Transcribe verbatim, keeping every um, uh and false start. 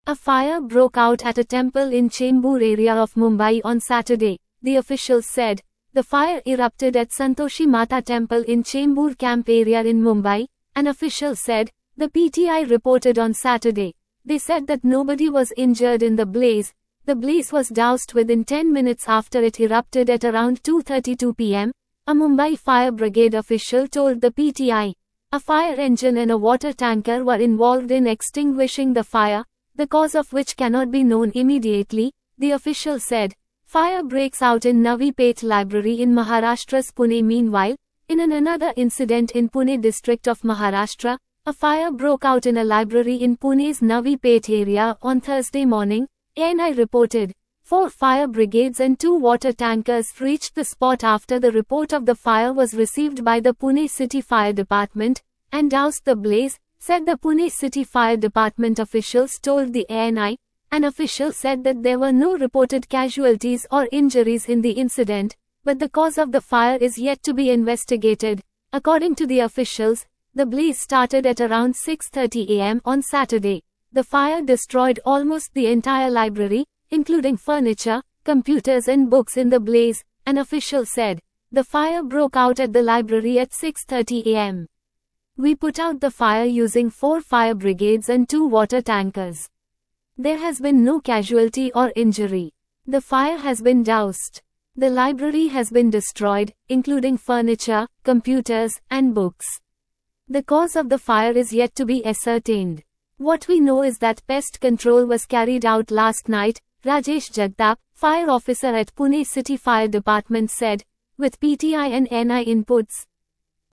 A fire broke out at a temple in Chembur area of Mumbai on Saturday, the officials said. The fire erupted at Santoshi Mata Temple in Chembur Camp area in Mumbai, an official said, the P T I reported on Saturday. They said that nobody was injured in the blaze. The blaze was doused within ten minutes after it erupted at around two thirty-two p m, a Mumbai Fire Brigade official told the P T I. A fire engine and a water tanker were involved in extinguishing the fire, the cause of which cannot be known immediately, the official said. Fire breaks out in Navi Peth Library in Maharashtra's Pune. Meanwhile, in an another incident in Pune district of Maharashtra, a fire broke out in a library in Pune's Navi Peth area on Thursday morning, A N I reported. Four fire brigades and two water tankers reached the spot after the report of the fire was received by the Pune City Fire Department, and doused the blaze, said the Pune City Fire Department officials told the A N I. An official said that there were no reported casualties or injuries in the incident, but the cause of the fire is yet to be investigated. According to the officials, the blaze started at around six thirty a m on Saturday. The fire destroyed almost the entire library, including furniture, computers and books in the blaze, an official said. The fire broke out at the library at six thirty a m We put out the fire using four fire brigades and two water tankers. There has been no casualty or injury. The fire has been doused. The library has been destroyed, including furniture, computers, and books. The cause of the fire is yet to be ascertained. What we know is that pest control was carried out last night, Rajesh Jagtap, fire officer at Pune City Fire Department said, with P T I and N I inputs.